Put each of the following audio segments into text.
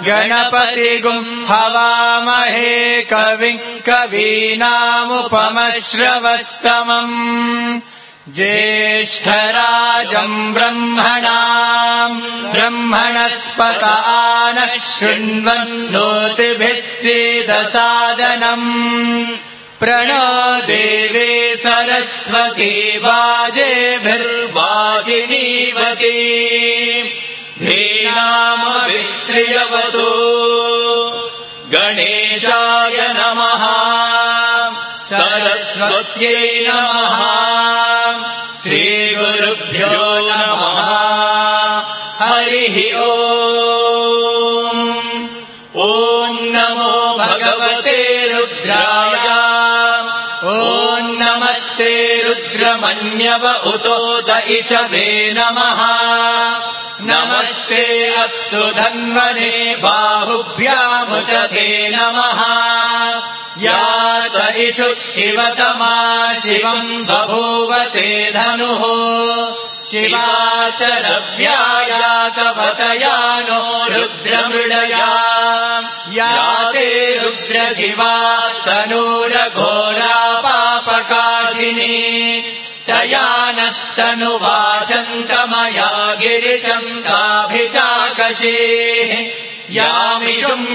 गणपतिगुं हवामहे कविं कवीनामुपमश्रवस्तमम् ज्येष्ठराजम् ब्रह्मणाम् ब्रह्मणस्पत आनः शृण्वन्नोतिभिः सीदसादनम् प्रणो देवे सरस्वती वाजेभिर्वाजिनीवती धीनामवित्र्यवतु गणेशाय नमः सरस्वत्यै नमः श्रीगुरुभ्यो नमः हरिः ओम् ॐ नमो भगवते रुद्राय ॐ नमस्ते रुद्रमन्यव उतोत इषवे नमः नमस्ते अस्तु धन्वने बाहुभ्यामुदते नमः यात इषु शिवतमा शिवम् बभूवते धनुः शिवा शरव्यायातवतया नो रुद्रमृडया याते रुद्रशिवा तनूरघोरा पापकाशिनी तया नस्तनुवाशन्तमया गिरिशङ्काभिचाकशेः यामिषुम्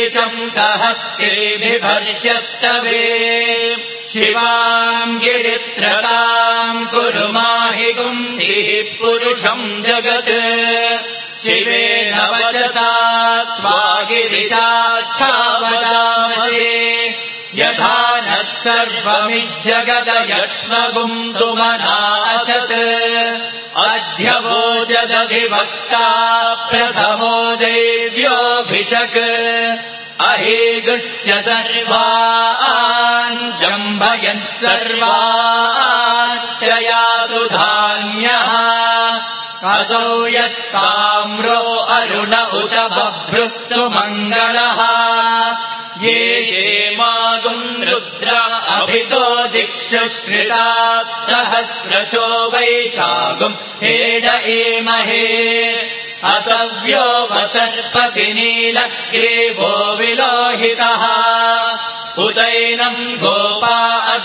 गिरिशङ्कहस्तेभिभर्ष्यस्तवे शिवाम् गिरित्रताम् कुरु माहि गुंसीः पुरुषम् जगत् शिवेन वचसा त्वा गिरिशाच्छावदामहे यथा नः सर्वमिज्जगदयक्ष्मगुम् सुमना असत् अद्य वोचदधिवक्ता प्रथमो देव्योऽभिषक् अहेगुश्च सर्वान् जम्भयन् सर्वाश्च यातु धान्यः असौ यस्ताम्रो अरुण उत बभ्रुः सुमङ्गलः ये ये मागुम् रुद्र अभितो दिक्षु श्रितात् सहस्रशो वैशागुम् हेड एमहे असव्यो वसर्पति नीलग्रीवो विलोहितः उतैनम् गोपा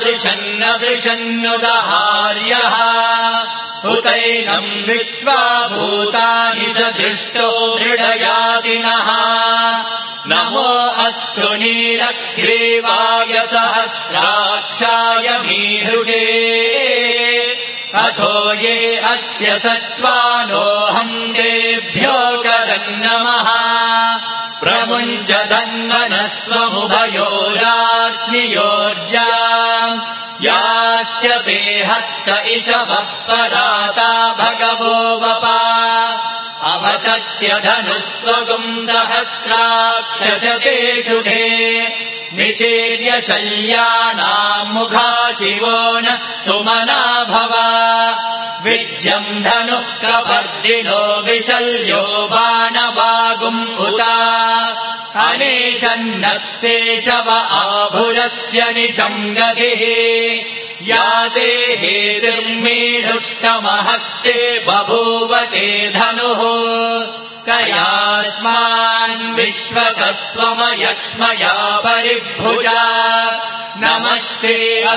अदृशन्नदृशन्नुदहार्यः उतैनम् विश्वाभूतानि स दृष्टो मृडयादिनः नमो अस्तु नीलग्रीवाय सहस्राक्षाय मीढुषे अथो ये अस्य सत्त्वानोऽहम् तेभ्यो करन्नमः प्रमुञ्च धन्वनस्त्वमुभयोराग्नियोर्जा यास्य ते हस्त इषवः पराता भगवो वपा अवतत्यधनुस्त्वगुम् सहस्राक्षशते शुभे निचेर्य शल्यानाम् मुखा शिवो नः सुमना भव विज्यम् धनुः प्रवर्धिनो विशल्यो बाणवागुम् उता अनेशन्नः शेषव आभुरस्य निशङ्गतिः याते हेतिर्मीढुष्टमहस्ते बभूवते धनुः कयास्मान् विश्वतस्त्वमयक्ष्मया परिभुजा नमस्ते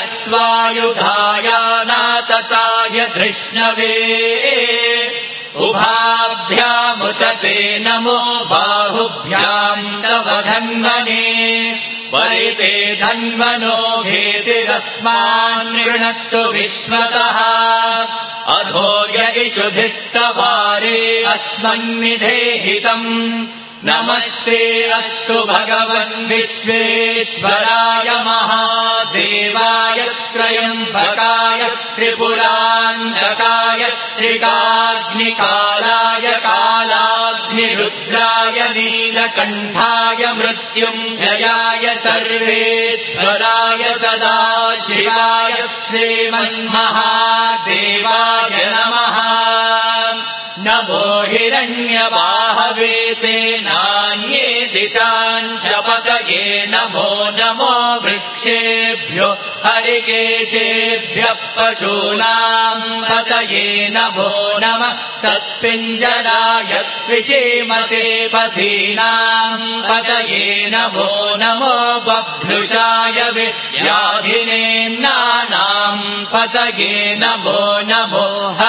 अस्त्वायुधायानातताय धृष्णवे उभाभ्यामुतते नमो बाहुभ्याम् तव धन्वने परिते धन्वनो भेतिरस्मान् ऋणक्तु विश्वतः अधो यदिषुधिस्तवारे अस्मन्निधेहितम् नमस्ते अस्तु भगवन् विश्वेश्वराय महादेवाय त्रयम्बकाय त्रिपुरान्तकाय त्रिकाग्निकालाय कालाग्निरुद्राय नीलकण्ठाय मृत्युञ्जयाय सर्वेश्वराय सदाशिवाय श्रीमन्महादेवाय नमः नमो हिरण्यबाहवे सेनान्ये दिशाञ्चपतये नमो नमो वृक्षेभ्यो हरिकेशेभ्यः पशूनाम् पतये नमो नमः सस्पिञ्जराय त्विषेमते पथीनाम् पतये नमो नमो बभ्रुषाय व्याधिनेन्नानाम् पतये नमो नमो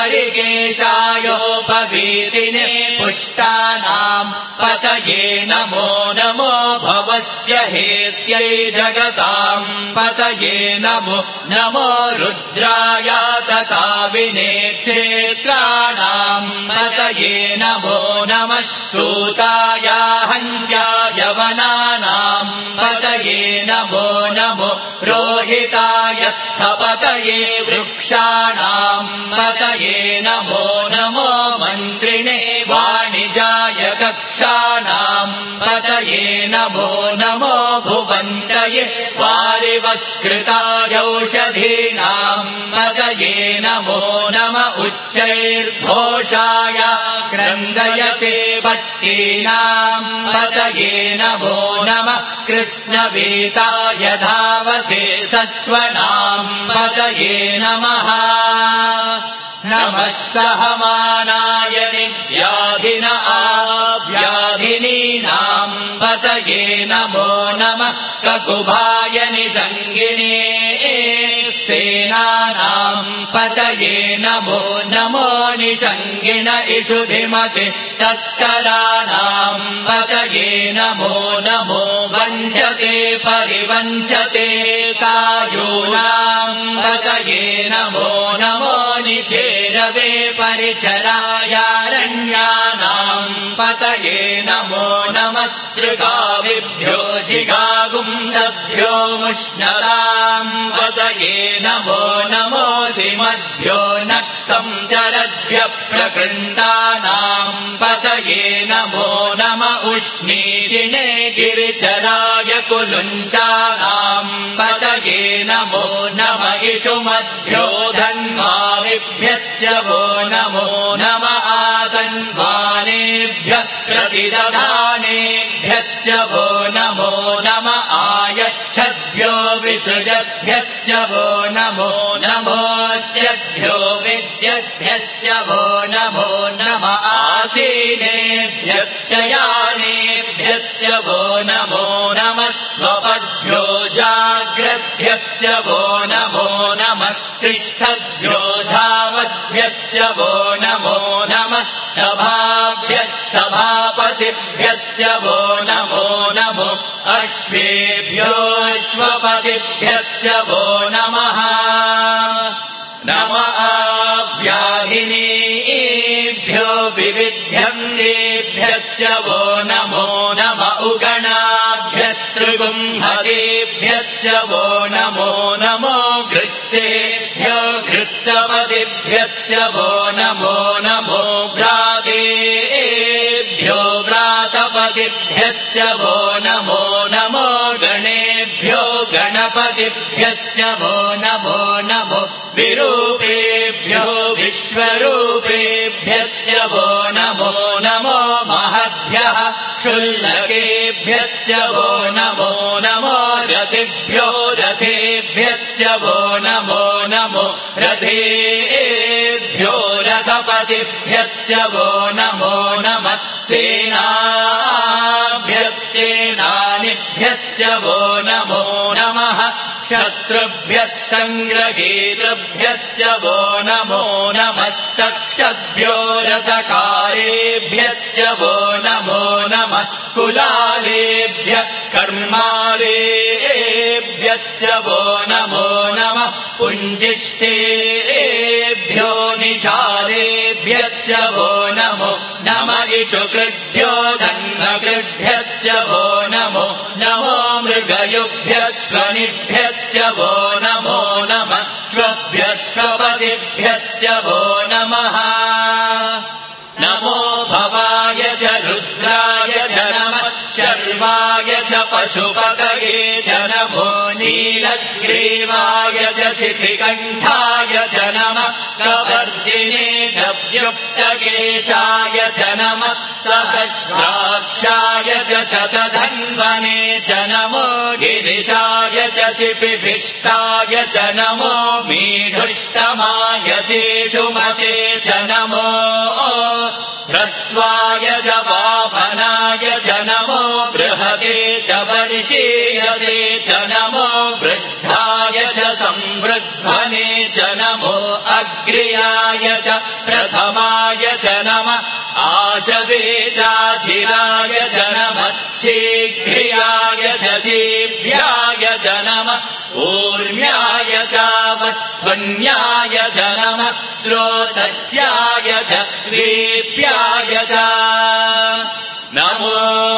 हरिकेशायोपवीतिने पुष्टानाम् पतये नमो नमो भवस्य हेत्यै जगताम् पतये नमो नमो रुद्राय तथा विनेक्षेत्राणाम् पतये नमो नमः श्रूताय हन्त्याय वनानाम् पतये नमो नमो रोहिताय स्थपतये वृक्षाणाम् पतये नमो नमो मन्त्रिणे वाणिजाय कक्षाणाम् पतये नमो नमो भुवन्तये वारिवस्कृताय औषधीनाम् पतये नमो नम उच्चैर्घोषाय क्रन्दयते पत्तीनाम् पतये नमो नमः कृष्णवीताय धावते सत्त्वनाम् पतये नमः नमः सहमानाय निव्याधिन आव्याधिनीनाम् पतये नमो नमः ककुभाय निषङ्गिणे स्तेनानाम् पतये नमो नमो निषङ्गिण इषुधिमते तस्कराणाम् पतये नमो नमो वञ्चते परिवञ्चते सायूनाम् पतये नमो नमो निचेरवे परिचरायारण्यानाम् पतये नमो नमः सृगाविभ्यो जिगागुंसभ्यो मुष्णताम् पतये नमो नमोऽसिमद्भ्यो नक्तम् चरद्भ्यः प्रकृन्तानाम् पतये नमो नम उष्णीषिणे गिरिचराय कुलुञ्चानाम् पतये नमो नम इषुमद्भ्यो धन्वाविभ्यश्च वो नमो नम आतन्वानेभ्यः प्रतिदधानेभ्यश्च वो नमो नम आयच्छद्भ्यो विसृजद्भ्यश्च वो नमो नमोऽस्यद्भ्यो विद्यद्भ्यश्च वो नमो नम आसीनेभ्यश्च यानेभ्यश्च वो नमो नमः स्वपद्भ्यो जाग्रद्भ्यश्च वो नमो नमस्तिष्ठद्भ्यो धावद्भ्यश्च वो नमो नमः सभाभ्यः सभापतिभ्यश्च वो नमो नमो अश्वेभ्योऽश्वपतिभ्यश्च वो नमः नम आव्याधिनीभ्यो विविध्यन्तेभ्यश्च वो नमो नम उगणाभ्यस्तृगुंहतेभ्यश्च वो नमो नमो घृत्सेभ्यो घृत्सपतिभ्यश्च वो नमो नमो व्रातेभ्यो व्रातपतिभ्यश्च वो नमो नमो गणेभ्यो गणपतिभ्यश्च वो नमो नमो विरूपेभ्यो विश्वरूपेभ्यश्च वो नमो नमो महद्भ्यः क्षुल्लकेभ्यश्च वो नमो नमो रथिभ्यो रथेभ्यश्च वो नमो नमो रथेभ्यो रथपतिभ्यश्च वो नमो नमः सेनाभ्यश्चेनानिभ्यश्च वो नमो नमः शत्रुभ्यः सङ्ग्रहेतृभ्यश्च वो नमो नमस्तक्षद्भ्यो रथकारेभ्यश्च वो नमो नमः कुलालेभ्यः कर्मालेभ्यश्च वो नमो नमः पुञ्जिष्टेभ्यो निशालेभ्यश्च वो नमो नम इषुकृद्भ्यो धन्वकृद्भ्यश्च वो नमो नमो मृगयुभ्यः स्वनिभ्यश्च वो नमो नमः श्वभ्यः स्वपतिभ्यश्च वो नमः नमो भवाय च रुद्राय च नमः शर्वाय च पशुपतये च नमो नीलग्रीवाय च शिखिकण्ठाय च नमः कवर्दिने च व्युक्तकेशाय च नमः सहस्राक्षाय च शतधन्वने च नमो गिरिशाय च शिपिभिष्टाय च नमो मीढुष्टमाय चेषुमते च नमो ह्रस्वाय च वामनाय च नमो बृहते ऊर्ध्वने च नमो अग्र्याय च प्रथमाय च नमः आशवे चाधिराय च नमः शीघ्रियाय च शीभ्याय च नमः ऊर्म्याय चावस्वन्याय च नमः स्रोतस्याय च वेप्याय च नमो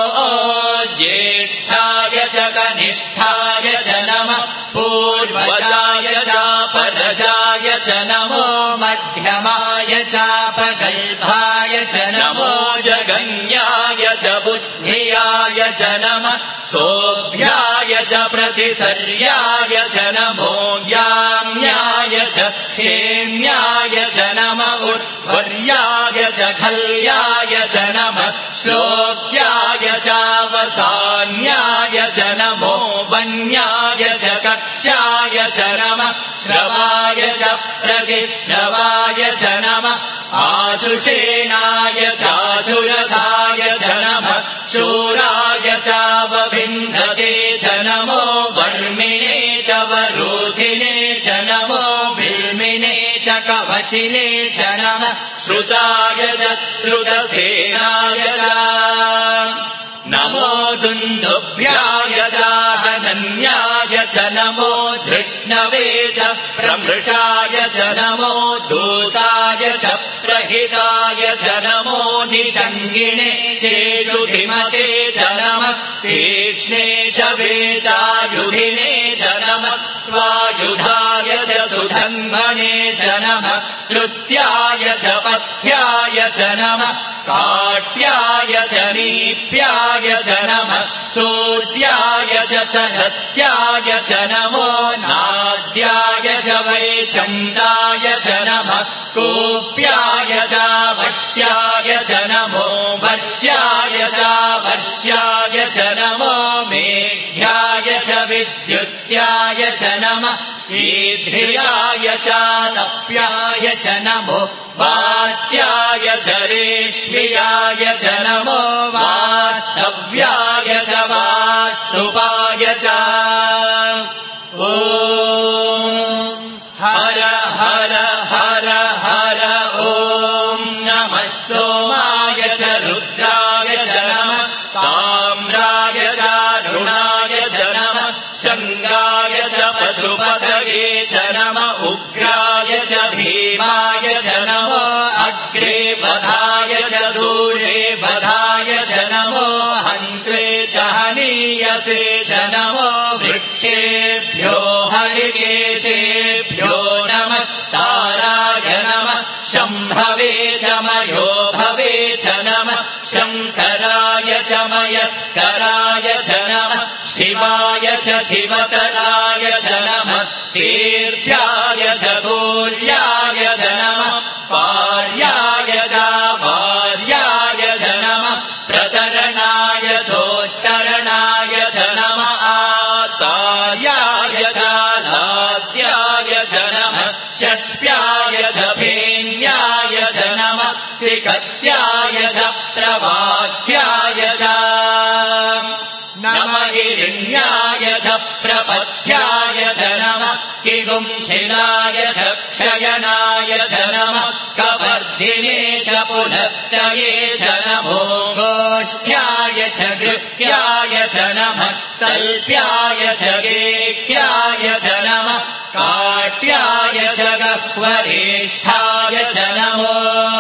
ज्येष्ठाय च कनिष्ठाय च नमः पूर्वजाय चापरजाय च नमो मध्यमाय चापगल्भाय च नमो जगन्याय च बुद्धियाय च नमः सोऽभ्याय च प्रतिसर्याय च नमो याम्याय च क्षेम्याय च नमः उर्वर्याय च खल्याय च नमः श्लोक्याय चावसान्याय च नमो वन्याय च कक्षाय च नमः श्रवाय च प्रतिश्रवाय च नमः आशुषेणाय चाशुरथाय च नमः शूराय चावभिन्धते च नमो वर्मिणे च वरोधिने च नमो बिल्मिने च कवचिने च नमः श्रुताय च श्रुतसेनाय च नमो दुन्दुभ्याय चाहनन्याय च नमो धृष्णवे च प्रमृषाय च नमो दूताय च प्रहिताय च नमो निषङ्गिणे चेषुधिमते च नमः तीक्ष्णे शवे चायुधिने च नमः स्वायुधाय च सुधन्वने च नमः श्रुत्याय च पथ्याय च नमः काट्याय च नीप्याय च नमः सोद्याय च सहस्याय च नमो नाद्याय च वैशन्दाय च नमः कोप्याय च भट्याय च नमो वर्ष्याय च वर्ष्याय च नमो मेघ्याय च विद्युत्याय च नमः ईध्रियाय च तप्याय च नमो वात्याय च रेश्मियाय च नमो वास्तव्याय च वास्तुपाय च ॐ हर हर हर हर ॐ नमः सोमाय च रुद्राय च नमः ताम्राय च रुणाय च नमः शङ्गाय च पशुपतये च नमः उग्राय च भीमाय च नमो अग्रे बधाय च दूरे बधाय च नमो हन्त्रे च हनीयसे च नमो वृक्षेभ्यो हरिकेशेभ्यो नमस्ताराय नमः शम्भवे च मयो भवे च नमः शङ्कराय च मयस्कराय च नमः शिवाय च शिवतराय च नमः तीर्थ्याय च गोल्याय च नमः पार्याय च भार्याय च नमः प्रतरणाय चोत्तरणाय च नमः आतार्याय च नाद्याय च नमः षष्प्याय च भेन्याय च नमः सिकत्याय च प्रवाह्याय च नमः हिरण्याय च प्रपथ्याय च नमः किगुंशिलाय च क्षयनाय च नमः कवर्धिने च पुनस्तये च नमो गोष्ठ्याय च गृह्याय च नमः स्तल्प्याय च गेह्याय च नमः काट्याय च गह्वरेष्ठाय च नमो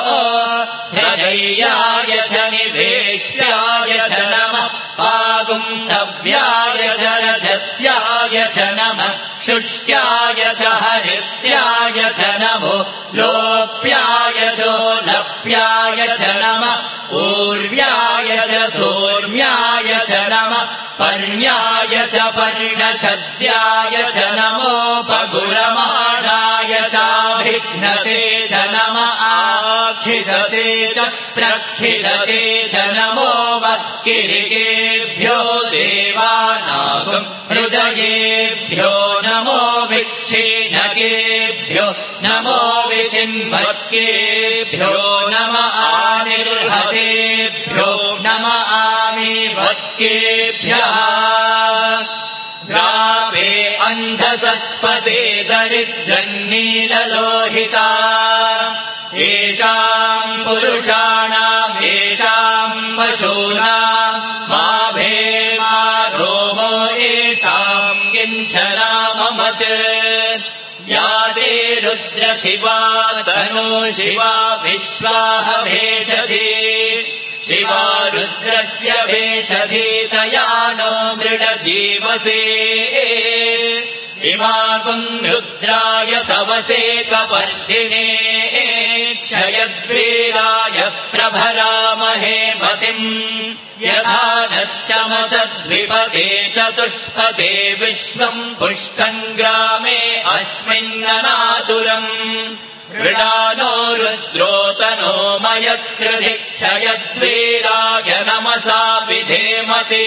हृदयाय च निवेष्ट्याय च नमः पागुंसव्याय च रजस्याय च नमः शुष्क्याय च हरित्याय च नमो लोप्याय चोलप्याय च नमः ऊर्व्याय च सोर्म्याय च नमः पर्ण्याय च पर्णशद्याय च नमो पगुरमाणाय चाभिघ्नते च नमः आखिदते च प्रखिदते च नमो वक्किरिकेभ्यो देवानागम् हृदयेभ्यो नमो विक्षीणकेभ्यो नमो विचिन्वक्केभ्यो नमः आनिर्हतेभ्यो नमः आमिवक्केभ्यः द्रावे अन्धसस्पते दरिद्रन्नीललोहिता येषाम् पुरुषाणाम् येषाम् पशूनाम् मा भेमा रोमो येषाम् किञ्चनाममत् या ते रुद्रशिवा तनो शिवा विश्वाह भेषधी शिवा रुद्रस्य भेषधीतया नो मृडजीवसे इमागुम् रुद्राय तवसे कपर्दिने क्षयद्वीराय प्रभरामहे मतिम् यथा नः शमसद्विपदे चतुष्पदे विश्वम् पुष्टम् ग्रामे अस्मिन्ननातुरम् मृडानो रुद्रोतनो मयस्कृधि क्षयद्वीराय नमसा विधेमते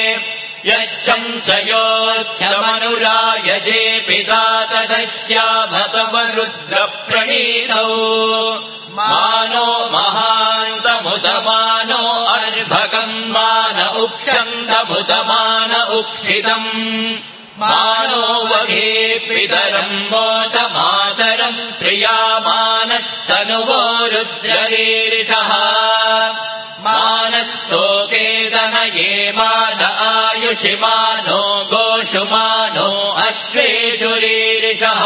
यच्छंसयोश्च मनुरायजे पिता तदस्याभतव रुद्रप्रणीतौ मानो महान्तमुदमानो अर्भकम् मान उक्षन्तमुदमान उक्षितम् मानो वगे पितरम् मोदमातरम् प्रियामानस्तनुवो रुद्ररीरिषः मानस्तोकेतनये मान आयुषि मानो गोषुमानो अश्वेषुरीरिषः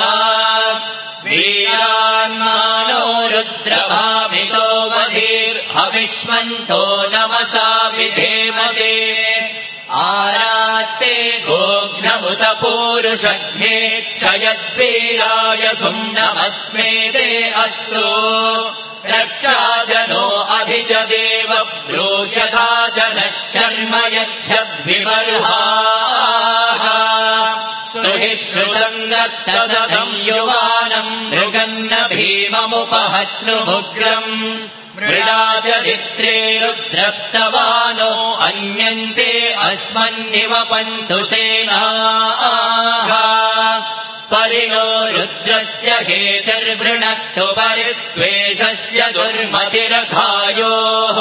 वीरान्मानो रुद्रभामितो वधीर्हविष्मन्तो नमसा विधेमते आरात्ते गोघ्नमुत पूरुषघ्ने क्षयद्वीराय सुम्नमस्मे ते अस्तु रक्षाजनो अधिच देव ब्रूयथा जनः शर्म यच्छद्विबर्हाः सुहि श्रुतम् युवानम् मृगन्न भीममुपहत्नुमुग्रम् मृडाचरित्रे रुद्रस्तवानो अन्यन्ते अस्मन्निव पन्तु सेनाः परिणो रुद्रस्य हेतिर्वृणक्तु परित्वेषस्य दुर्मतिरघायोः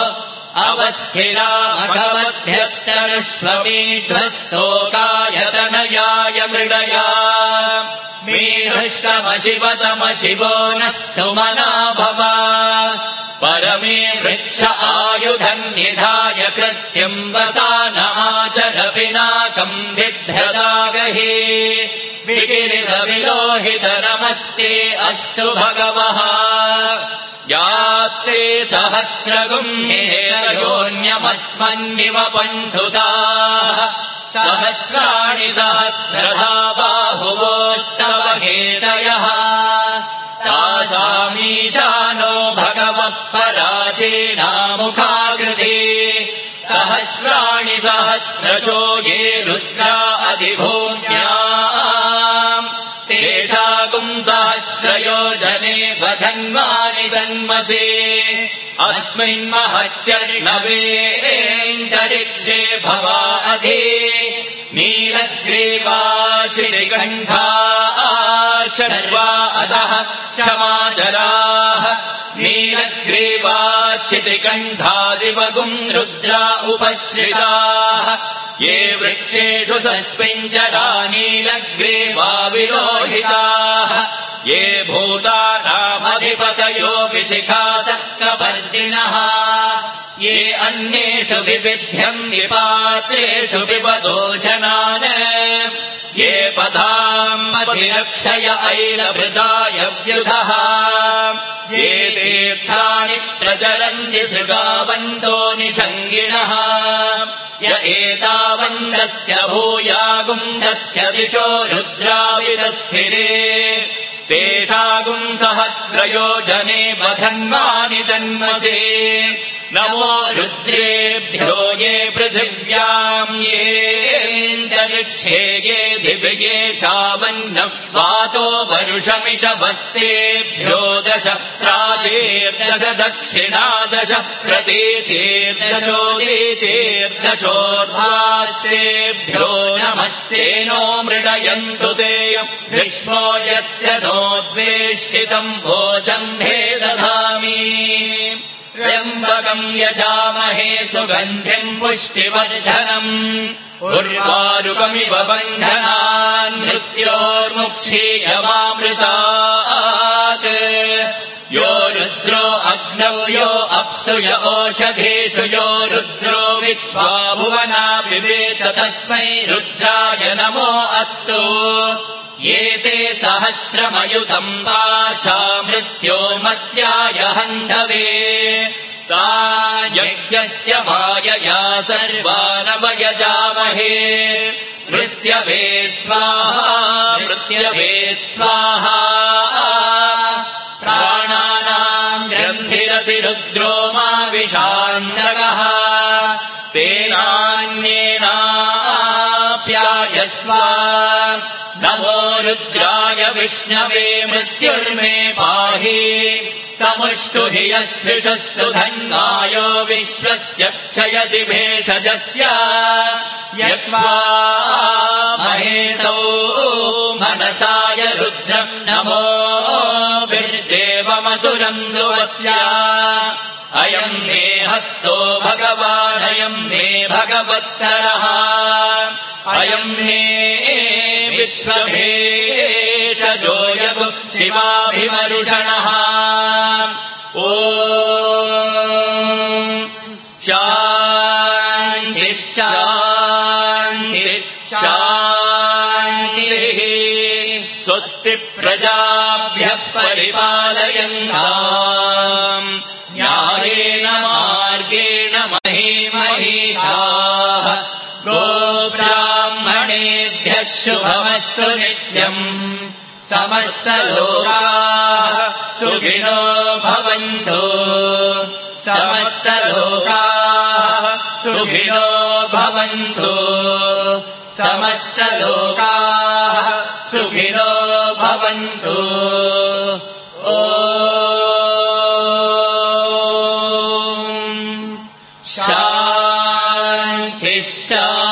अवस्थिरामघवध्यस्तनुष्वमीध्वस्तोकायतनयाय मृडया मीढुष्कमशिवतमशिवो नः सुमना भव परमे वृक्ष आयुधन्निधाय कृत्यम् वसानमाचर पिनाकम् बिभ्रदागहि विकिरितविलोहित नमस्ते अस्तु भगवः यास्ते सहस्रगुम्हेतयोऽन्यमस्मन्निव पन्थुताः सहस्राणि सहस्रधा बाहुवोस्तव हेतयः तासामीशानो भगवः पराचीनामुखाकृति सहस्राणि सहस्रशो ये रुद्रा अधिभूम्याम् तेषाकुम् सहस्रयोजने वधन्वानि तन्मसे अस्मिन्महत्यर्णवेरेऽन्तरिक्षे भवा अधि नीलग्रीवाशितिकण्ठा शर्वा अधः क्षमाचराः नीलग्रीवाशितिकण्ठादिवगुम् रुद्रा उपश्रिताः ये वृक्षेषु सस्मिञ्चरा नीलग्रीवा विलोहिताः ये भूतानामधिपतयो विशिखासक्तवर्तिनः ये अन्येषु विविध्यम् निपात्रेषु विपदोचनान् ये पदाम् अधिरक्षय ऐलभृताय व्युधः ये तीर्थानि प्रचरन्ति सृगावन्तो निषङ्गिणः य एतावन्तस्य भूयागुंसस्य दिशो रुद्राविदस्थिरे तेषागुम् सहस्रयोजने वधन्वानि तन्मसे नमो रुद्रेभ्यो ये पृथिव्याम् येऽन्तरिक्षे ये दिव्येषावन्नम् वातो वरुषमिष वस्तेभ्यो दश प्राचीर्दश दक्षिणादश प्रतीचीर्दशोदीचीर्दशोर्ध्वास्तेभ्यो नमस्ते नो मृडयन्तु तेयम् विश्वो यस्य नोद्वेष्टितम् भोजम् हे दधामि त्र्यम्बकम् त्र्यम्बकम् यजामहे सुगन्धिम् पुष्टिवर्धनम् उर्वारुकमिव बन्धनान् मृत्योर्मुक्षीयमामृतात् यो रुद्रो अग्नौ यो अप्सु य ओषधीषु यो रुद्रो विश्वा भुवना विवेश तस्मै रुद्राय नमो अस्तु एते सहस्रमयुतम् पाशा मृत्यो मत्याय हन्धवे ता यज्ञस्य मायया सर्वानवयजामहे मृत्यवे स्वाहा प्राणानाम् ग्रन्थिरसि रुद्रो मा विशान्तकः तेनान्येनाप्यायस्व नमो रुद्राय विष्णवे मृत्युर्मे पाहि तमुष्टुहि यस्विषस्सु धन्वायो विश्वस्य क्षयति भेषजस्य यस्वा महेतौ मनसाय रुद्रम् नमो भिर्देवमसुरम् ध्रुवस्य अयम् मे हस्तो भगवानयम् मे भगवत्तरः अयम् मे विश्वभेषजो यदु शिवाभिमरुषणः ॐ शान्तिः शान्तिः शान्तिः स्वस्ति प्रजाभ्यः परिपालयन्ताम् न्यायेन मार्गेण महीमहीषाः गोब्राह्मणेभ्यः शुभमस्तु नित्यम् समस्तलोकाः सुखिनो भवन्तु समस्तलोकाः सुखिनो भवन्तु समस्तलोकाः सुखिनो भवन्तु ॐ शान्तिः